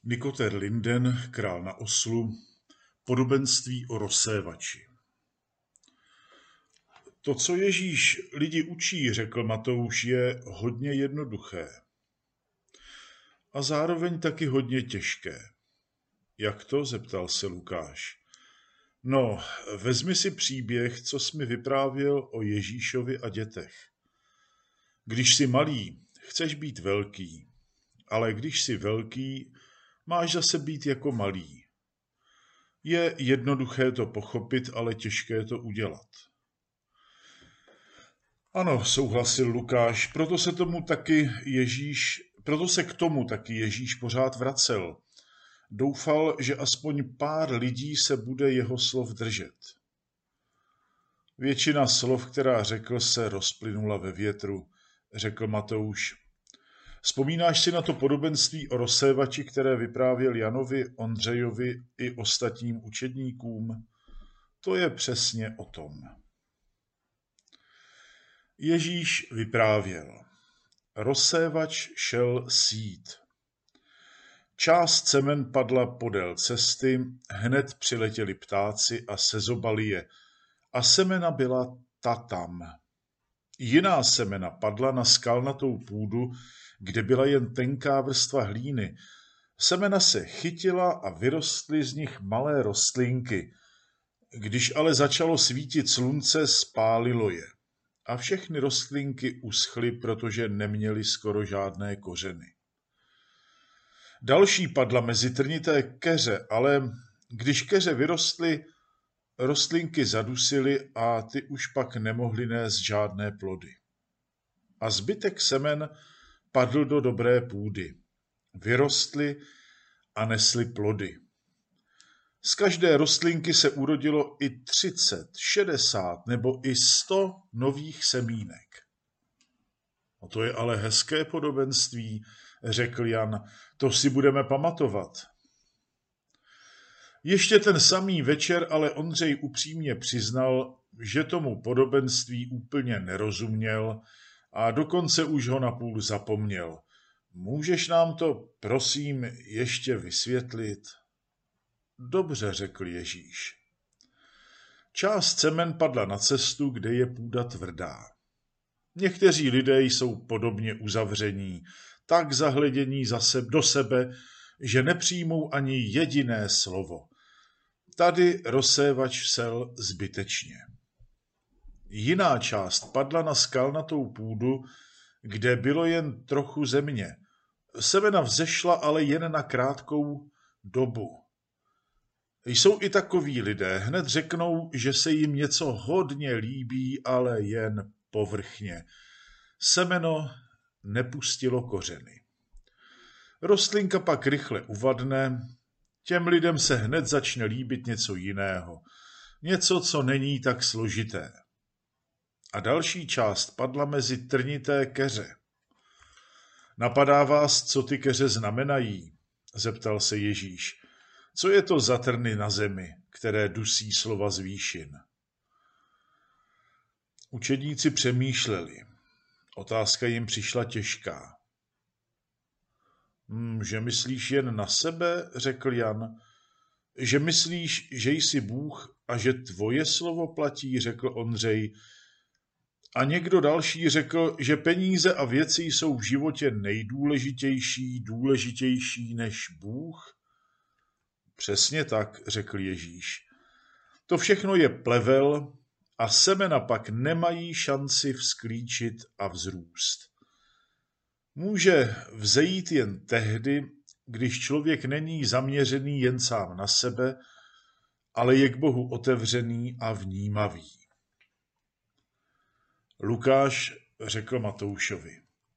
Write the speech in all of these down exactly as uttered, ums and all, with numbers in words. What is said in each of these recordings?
Nikoter Linden, král na oslu, podobenství o rozsévači. To, co Ježíš lidi učí, řekl Matouš, je hodně jednoduché. A zároveň taky hodně těžké. Jak to? Zeptal se Lukáš. No, vezmi si příběh, co jsi mi vyprávěl o Ježíšovi a dětech. Když jsi malý, chceš být velký, ale když jsi velký, máš zase být jako malý. Je jednoduché to pochopit, ale těžké to udělat. Ano, souhlasil Lukáš, proto se tomu taky Ježíš, proto se k tomu taky Ježíš pořád vracel. Doufal, že aspoň pár lidí se bude jeho slov držet. Většina slov, která řekl, se rozplynula ve větru, řekl Matouš. Vzpomínáš si na to podobenství o rozsévači, které vyprávěl Janovi, Ondřejovi i ostatním učedníkům? To je přesně o tom. Ježíš vyprávěl. Rozsévač šel sít. Část semen padla podél cesty, hned přiletěli ptáci a sezobali je, a semena byla ta tam. Jiná semena padla na skalnatou půdu, kde byla jen tenká vrstva hlíny. Semena se chytila a vyrostly z nich malé rostlinky. Když ale začalo svítit slunce, spálilo je. A všechny rostlinky uschly, protože neměly skoro žádné kořeny. Další padla mezi trnité keře, ale když keře vyrostly, rostlinky zadusily a ty už pak nemohly nést žádné plody. A zbytek semen padl do dobré půdy. Vyrostly a nesly plody. Z každé rostlinky se urodilo i třicet, šedesát nebo i sto nových semínek. No to je ale hezké podobenství, řekl Jan, to si budeme pamatovat. Ještě ten samý večer ale Ondřej upřímně přiznal, že tomu podobenství úplně nerozuměl a dokonce už ho napůl zapomněl. Můžeš nám to, prosím, ještě vysvětlit? Dobře, řekl Ježíš. Část semen padla na cestu, kde je půda tvrdá. Někteří lidé jsou podobně uzavření, tak zahledění zase do sebe, že nepřijmou ani jediné slovo. Tady rozsévač sel zbytečně. Jiná část padla na skalnatou půdu, kde bylo jen trochu země. Semena vzešla ale jen na krátkou dobu. Jsou i takoví lidé, hned řeknou, že se jim něco hodně líbí, ale jen povrchně. Semeno nepustilo kořeny. Rostlinka pak rychle uvadne, těm lidem se hned začne líbit něco jiného, něco, co není tak složité. A další část padla mezi trnité keře. Napadá vás, co ty keře znamenají? Zeptal se Ježíš. Co je to za trny na zemi, které dusí slova z výšin? Učedníci přemýšleli. Otázka jim přišla těžká. Hm, že myslíš jen na sebe, řekl Jan. Že myslíš, že jsi Bůh a že tvoje slovo platí, řekl Ondřej. A někdo další řekl, že peníze a věci jsou v životě nejdůležitější, důležitější než Bůh? Přesně tak, řekl Ježíš. To všechno je plevel a semena pak nemají šanci vzklíčit a vzrůst. Může vzejít jen tehdy, když člověk není zaměřený jen sám na sebe, ale je k Bohu otevřený a vnímavý. Lukáš řekl Matoušovi.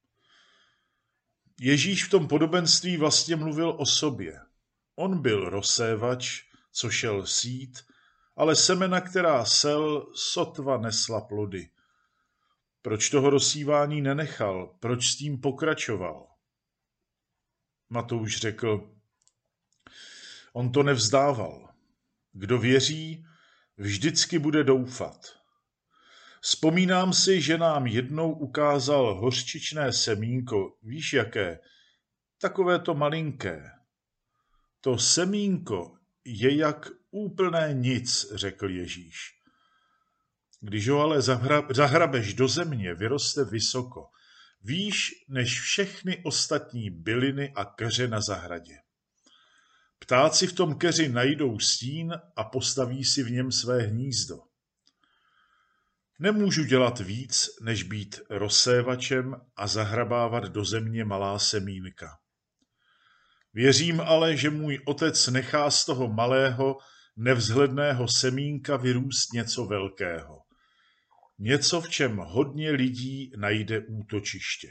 Ježíš v tom podobenství vlastně mluvil o sobě. On byl rozsévač, co šel sít, ale semena, která sel, sotva nesla plody. Proč toho rozsívání nenechal? Proč s tím pokračoval? Matouš řekl, on to nevzdával. Kdo věří, vždycky bude doufat. Vzpomínám si, že nám jednou ukázal hořčičné semínko, víš jaké, takové to malinké. To semínko je jak úplné nic, řekl Ježíš. Když ho ale zahra- zahrabeš do země, vyroste vysoko, výš než všechny ostatní byliny a keře na zahradě. Ptáci v tom keři najdou stín a postaví si v něm své hnízdo. Nemůžu dělat víc, než být rozsévačem a zahrabávat do země malá semínka. Věřím ale, že můj otec nechá z toho malého, nevzhledného semínka vyrůst něco velkého. Něco, v čem hodně lidí najde útočiště.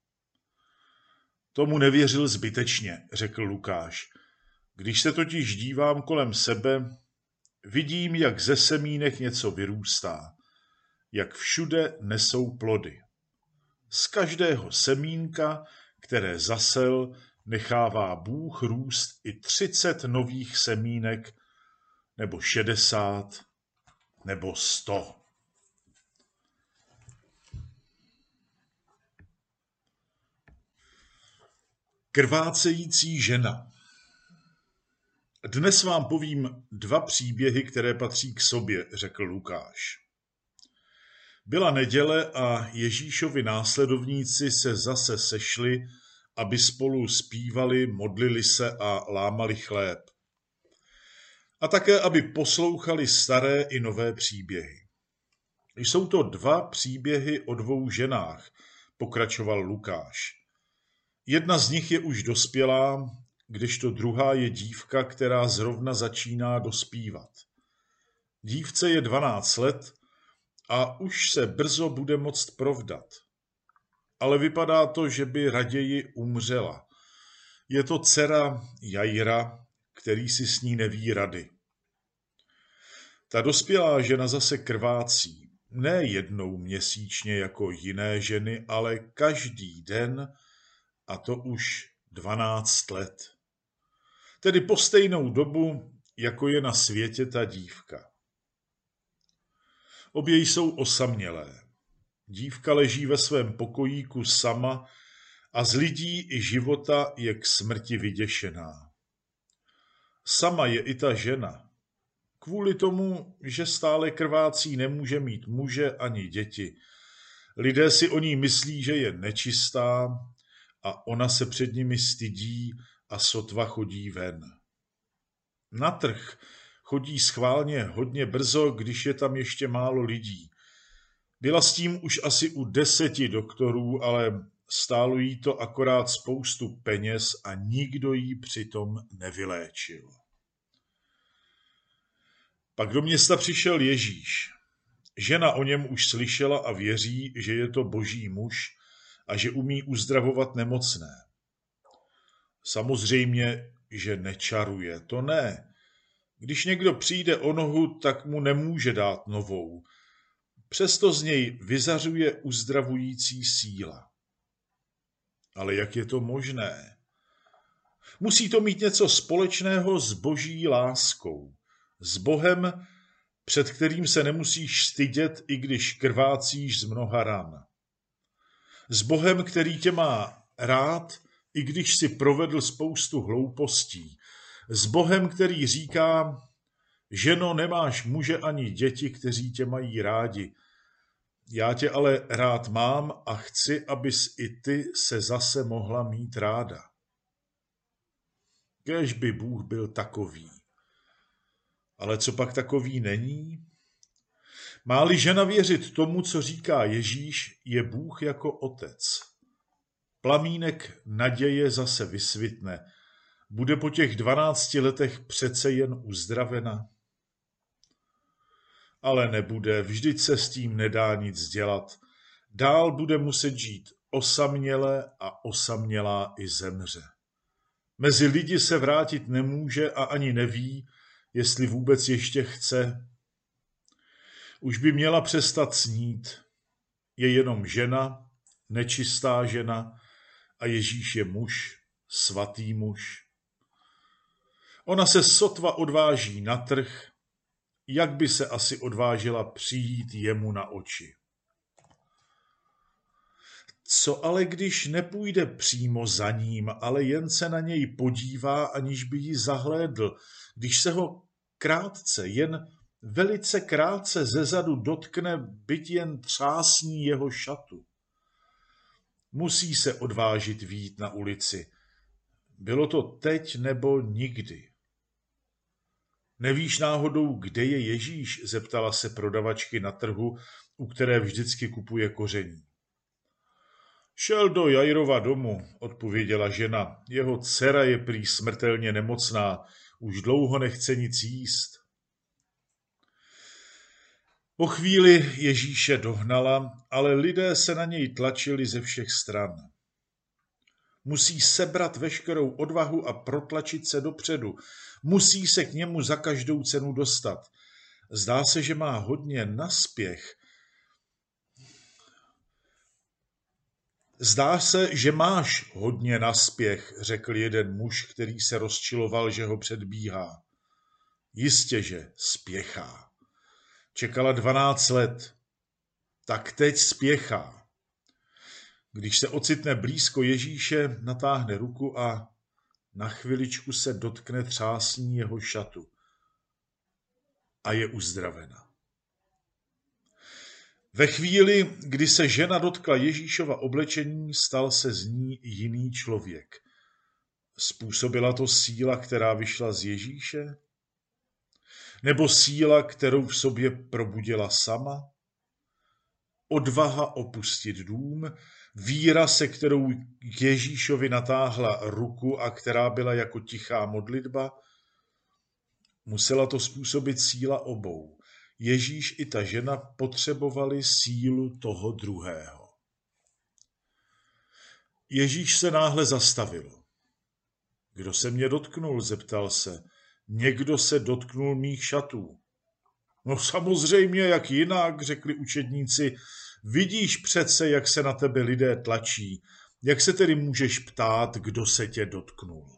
Tomu nevěřil zbytečně, řekl Lukáš. Když se totiž dívám kolem sebe, vidím, jak ze semínek něco vyrůstá, jak všude nesou plody. Z každého semínka, které zasel, nechává Bůh růst i třicet nových semínek, nebo šedesát, nebo sto. Krvácející žena. Dnes vám povím dva příběhy, které patří k sobě, řekl Lukáš. Byla neděle a Ježíšovi následovníci se zase sešli, aby spolu zpívali, modlili se a lámali chléb. A také, aby poslouchali staré i nové příběhy. Jsou to dva příběhy o dvou ženách, pokračoval Lukáš. Jedna z nich je už dospělá, kdežto druhá je dívka, která zrovna začíná dospívat. Dívce je dvanáct let a už se brzo bude moct provdat. Ale vypadá to, že by raději umřela. Je to dcera Jaira, který si s ní neví rady. Ta dospělá žena zase krvácí, ne jednou měsíčně jako jiné ženy, ale každý den, a to už dvanáct let. Tedy po stejnou dobu, jako je na světě ta dívka. Obě jsou osamělé. Dívka leží ve svém pokojíku sama a z lidí i života je k smrti vyděšená. Sama je i ta žena. Kvůli tomu, že stále krvácí, nemůže mít muže ani děti. Lidé si o ní myslí, že je nečistá a ona se před nimi stydí a sotva chodí ven. Na trh chodí schválně hodně brzo, když je tam ještě málo lidí. Byla s tím už asi u deseti doktorů, ale stálo jí to akorát spoustu peněz a nikdo jí přitom nevyléčil. Pak do města přišel Ježíš. Žena o něm už slyšela a věří, že je to boží muž a že umí uzdravovat nemocné. Samozřejmě, že nečaruje, to ne. Když někdo přijde o nohu, tak mu nemůže dát novou. Přesto z něj vyzařuje uzdravující síla. Ale jak je to možné? Musí to mít něco společného s boží láskou, s Bohem, před kterým se nemusíš stydět, i když krvácíš z mnoha ran. S Bohem, který tě má rád, i když si provedl spoustu hloupostí. S Bohem, který říká, ženo, nemáš muže ani děti, kteří tě mají rádi. Já tě ale rád mám a chci, abys i ty se zase mohla mít ráda. Kéž by Bůh byl takový. Ale co pak takový není? Má-li žena věřit tomu, co říká Ježíš, je Bůh jako otec. Plamínek naděje zase vysvitne. Bude po těch dvanácti letech přece jen uzdravena? Ale nebude, vždyť se s tím nedá nic dělat. Dál bude muset žít osaměle a osamělá i zemře. Mezi lidi se vrátit nemůže a ani neví, jestli vůbec ještě chce. Už by měla přestat snít. Je jenom žena, nečistá žena a Ježíš je muž, svatý muž. Ona se sotva odváží na trh, jak by se asi odvážila přijít jemu na oči. Co ale když nepůjde přímo za ním, ale jen se na něj podívá, aniž by ji zahlédl, když se ho krátce, jen velice krátce zezadu dotkne, byť jen třásní jeho šatu. Musí se odvážit vyjít na ulici. Bylo to teď nebo nikdy. Nevíš náhodou, kde je Ježíš? Zeptala se prodavačky na trhu, u které vždycky kupuje koření. Šel do Jairova domu, odpověděla žena. Jeho dcera je prý smrtelně nemocná, už dlouho nechce nic jíst. Po chvíli Ježíše dohnala, ale lidé se na něj tlačili ze všech stran. Musí sebrat veškerou odvahu a protlačit se dopředu. Musí se k němu za každou cenu dostat. Zdá se, že má hodně naspěch. Zdá se, že máš hodně naspěch, řekl jeden muž, který se rozčiloval, že ho předbíhá. Jistě, že spěchá. Čekala dvanáct let. Tak teď spěchá. Když se ocitne blízko Ježíše, natáhne ruku a na chviličku se dotkne třásní jeho šatu. A je uzdravena. Ve chvíli, kdy se žena dotkla Ježíšova oblečení, stal se z ní jiný člověk. Způsobila to síla, která vyšla z Ježíše? Nebo síla, kterou v sobě probudila sama? Odvaha opustit dům, víra, se kterou k Ježíšovi natáhla ruku a která byla jako tichá modlitba? Musela to způsobit síla obou. Ježíš i ta žena potřebovali sílu toho druhého. Ježíš se náhle zastavil. Kdo se mě dotknul, zeptal se. Někdo se dotknul mých šatů. No samozřejmě, jak jinak, řekli učedníci. Vidíš přece, jak se na tebe lidé tlačí. Jak se tedy můžeš ptát, kdo se tě dotknul?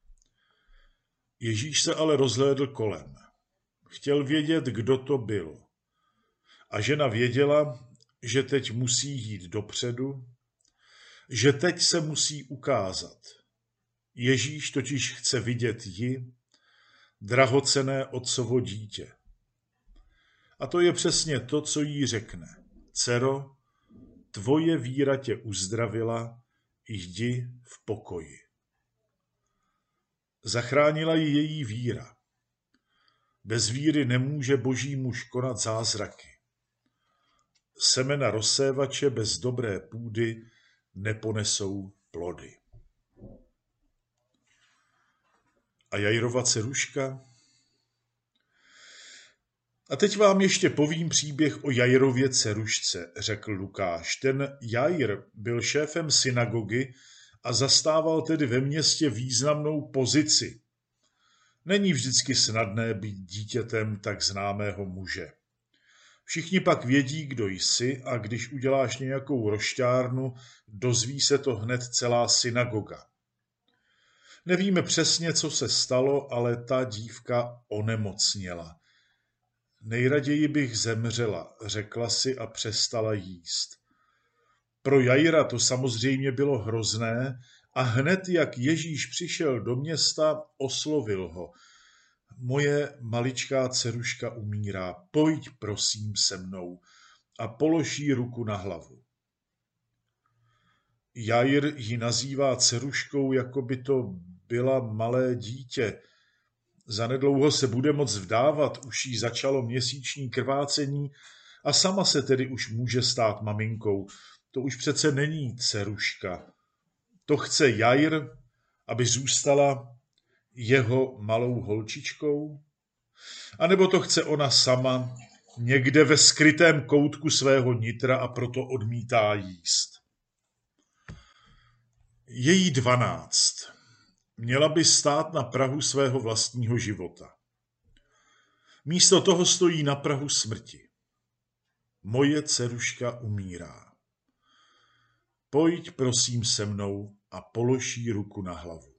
Ježíš se ale rozhlédl kolem. Chtěl vědět, kdo to byl. A žena věděla, že teď musí jít dopředu, že teď se musí ukázat. Ježíš totiž chce vidět ji, drahocenné otcovo dítě. A to je přesně to, co jí řekne. Dcero, tvoje víra tě uzdravila, jdi v pokoji. Zachránila ji její víra. Bez víry nemůže Boží muž konat zázraky. Semena rozsévače bez dobré půdy neponesou plody. A Jairova dceruška? A teď vám ještě povím příběh o Jairově dcerušce, řekl Lukáš. Ten Jair byl šéfem synagogy a zastával tedy ve městě významnou pozici. Není vždycky snadné být dítětem tak známého muže. Všichni pak vědí, kdo jsi, a když uděláš nějakou rošťárnu, dozví se to hned celá synagoga. Nevíme přesně, co se stalo, ale ta dívka onemocněla. Nejraději bych zemřela, řekla si a přestala jíst. Pro Jaira to samozřejmě bylo hrozné a hned, jak Ježíš přišel do města, oslovil ho. Moje maličká dceruška umírá, pojď prosím se mnou, a polož jí ruku na hlavu. Jair ji nazývá dceruškou, jako by to byla malé dítě. Zanedlouho se bude moct vdávat, už jí začalo měsíční krvácení a sama se tedy už může stát maminkou. To už přece není dceruška. To chce Jair, aby zůstala jeho malou holčičkou? A nebo to chce ona sama, někde ve skrytém koutku svého nitra, a proto odmítá jíst? Je jí dvanáct. Měla by stát na prahu svého vlastního života. Místo toho stojí na prahu smrti. Moje dceruška umírá. Pojď prosím se mnou a polož jí ruku na hlavu.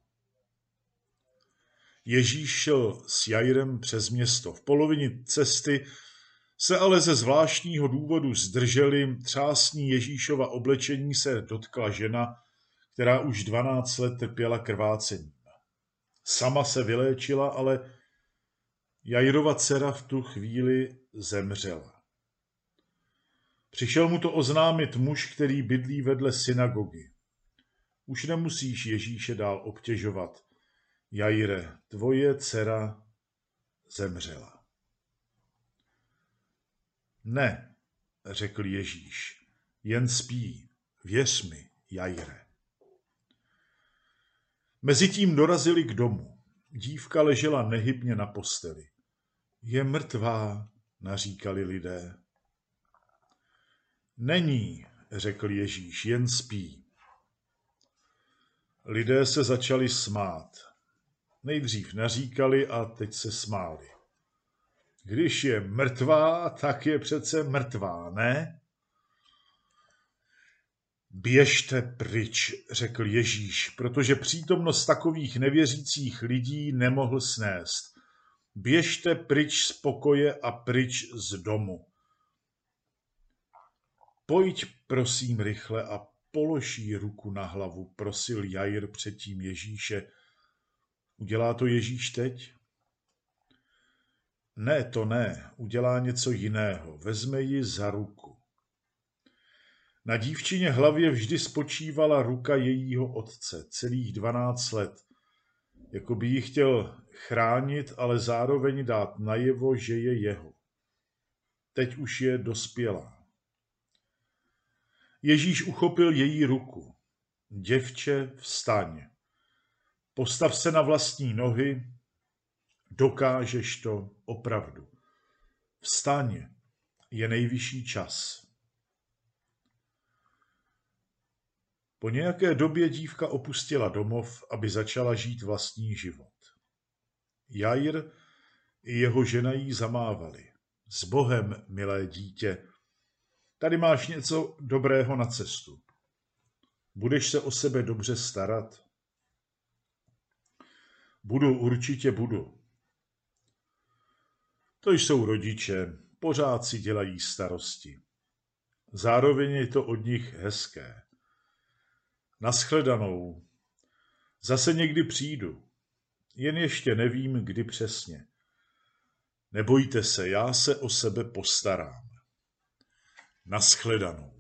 Ježíš šel s Jairem přes město. V polovině cesty se ale ze zvláštního důvodu zdrželi, třásní Ježíšova oblečení se dotkla žena, která už dvanáct let trpěla krvácením. Sama se vyléčila, ale Jairova dcera v tu chvíli zemřela. Přišel mu to oznámit muž, který bydlí vedle synagogy. Už nemusíš Ježíše dál obtěžovat. Jaire, tvoje dcera zemřela. Ne, řekl Ježíš, jen spí, věř mi, Jaire. Mezitím dorazili k domu. Dívka ležela nehybně na posteli. Je mrtvá, naříkali lidé. Není, řekl Ježíš, jen spí. Lidé se začali smát. Nejdřív naříkali a teď se smáli. Když je mrtvá, tak je přece mrtvá, ne? Běžte pryč, řekl Ježíš, protože přítomnost takových nevěřících lidí nemohl snést. Běžte pryč z pokoje a pryč z domu. Pojď, prosím, rychle a polož jí ruku na hlavu, prosil Jair předtím Ježíše. Udělá to Ježíš teď? Ne, to ne, udělá něco jiného, vezme ji za ruku. Na dívčině hlavě vždy spočívala ruka jejího otce, celých dvanáct let, jako by ji chtěl chránit, ale zároveň dát najevo, že je jeho. Teď už je dospělá. Ježíš uchopil její ruku. Děvče, vstaň. Postav se na vlastní nohy, dokážeš to opravdu. Vstaň, je nejvyšší čas. Po nějaké době dívka opustila domov, aby začala žít vlastní život. Jair i jeho žena jí zamávali. S Bohem, milé dítě, tady máš něco dobrého na cestu. Budeš se o sebe dobře starat? Budu, určitě budu. To jsou rodiče, pořád si dělají starosti. Zároveň je to od nich hezké. Naschledanou. Zase někdy přijdu. Jen ještě nevím, kdy přesně. Nebojte se, já se o sebe postarám. Naschledanou.